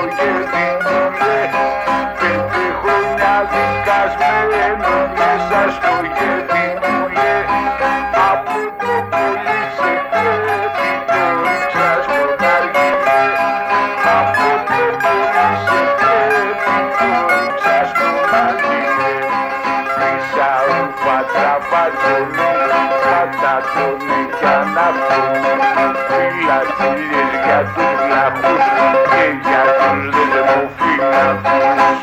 γέρι μου λέ, 5 χρόνια δικασμένο μέσα στο γέρι μου λέ, από το πολύ σε πρέπει το ρίξα στον αργυλέ, από το πολύ σε πρέπει το ρίξα στον αργυλέ. Πίσα ουφατά πατώνε, πατατώνε για να φωνε, φυλακίες για τους βλαχούς και για τους δεσμοφύλακους.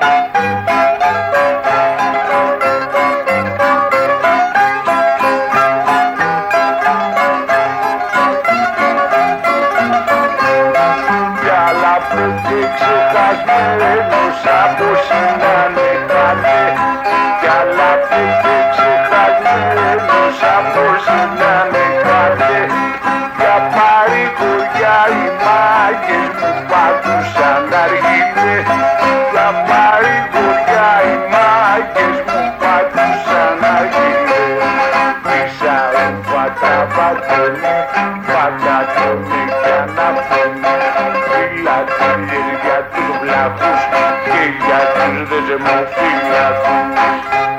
Κι άλλα 5 ξεχασμένος από συνάνε κάνε, κι άλλα 5 ξεχασμένος από συνάνε κάνε, για παρηγοριά οι μάγκες μου πατούσαν αργύλε, για παρηγοριά οι μάγκες μου πατούσαν αργύλε. Πίσα ουφατά πατώνε, πατατώνε για να φωνε, φυλακίες για τους βλαχούς και για τους δεσμοφύλακους.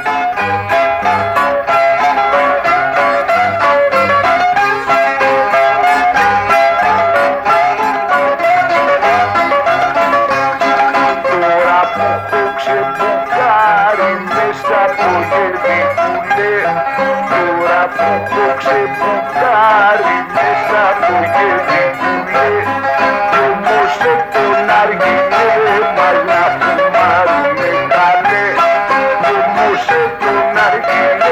Τώρα που έχω ξεμπουκάρει μες από γέρι μου λέ, τώρα που έχω ξεμπουκάρει μες από γέρι μου λέ, κι όμως σε τον αργυλέ μας να φουμάρουμε καλέ, κι όμως σε τον αργυλέ